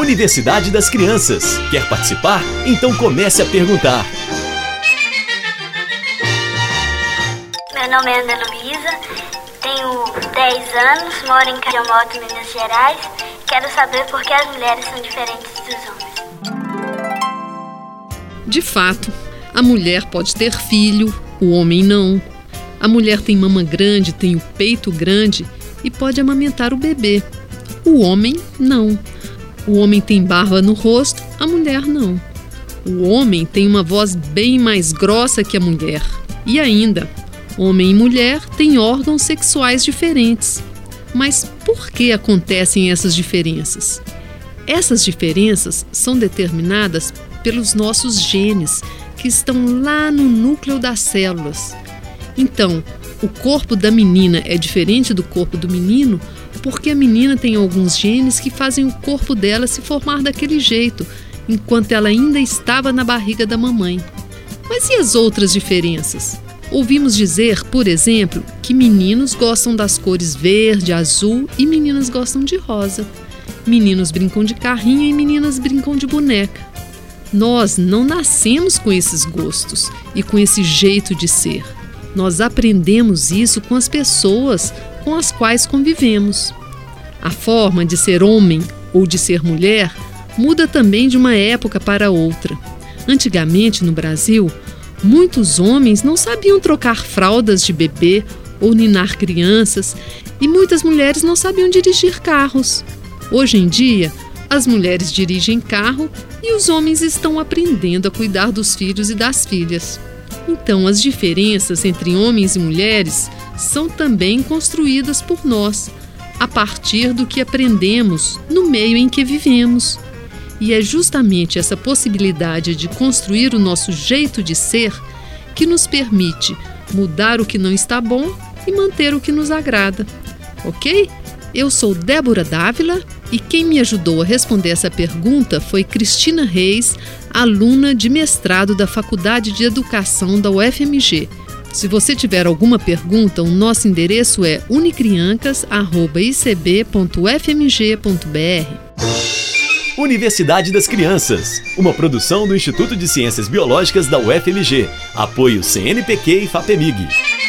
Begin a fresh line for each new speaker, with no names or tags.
Universidade das Crianças. Quer participar? Então comece a perguntar.
Meu nome é Ana Luísa, tenho 10 anos, moro em Cajamota, Minas Gerais. Quero saber por que as mulheres são diferentes dos homens.
De fato, a mulher pode ter filho, o homem não. A mulher tem mama grande, tem o peito grande e pode amamentar o bebê. O homem não. O homem tem barba no rosto, a mulher não. O homem tem uma voz bem mais grossa que a mulher. E ainda, homem e mulher têm órgãos sexuais diferentes. Mas por que acontecem essas diferenças? Essas diferenças são determinadas pelos nossos genes, que estão lá no núcleo das células. Então, o corpo da menina é diferente do corpo do menino porque a menina tem alguns genes que fazem o corpo dela se formar daquele jeito, enquanto ela ainda estava na barriga da mamãe. Mas e as outras diferenças? Ouvimos dizer, por exemplo, que meninos gostam das cores verde, azul e meninas gostam de rosa. Meninos brincam de carrinho e meninas brincam de boneca. Nós não nascemos com esses gostos e com esse jeito de ser. Nós aprendemos isso com as pessoas com as quais convivemos. A forma de ser homem ou de ser mulher muda também de uma época para outra. Antigamente, no Brasil, muitos homens não sabiam trocar fraldas de bebê ou ninar crianças e muitas mulheres não sabiam dirigir carros. Hoje em dia, as mulheres dirigem carro e os homens estão aprendendo a cuidar dos filhos e das filhas. Então, as diferenças entre homens e mulheres são também construídas por nós, a partir do que aprendemos no meio em que vivemos. E é justamente essa possibilidade de construir o nosso jeito de ser que nos permite mudar o que não está bom e manter o que nos agrada. Ok? Eu sou Débora Dávila e quem me ajudou a responder essa pergunta foi Cristina Reis, aluna de mestrado da Faculdade de Educação da UFMG. Se você tiver alguma pergunta, o nosso endereço é unicriancas@icb.ufmg.br.
Universidade das Crianças, uma produção do Instituto de Ciências Biológicas da UFMG. Apoio CNPq e FAPEMIG.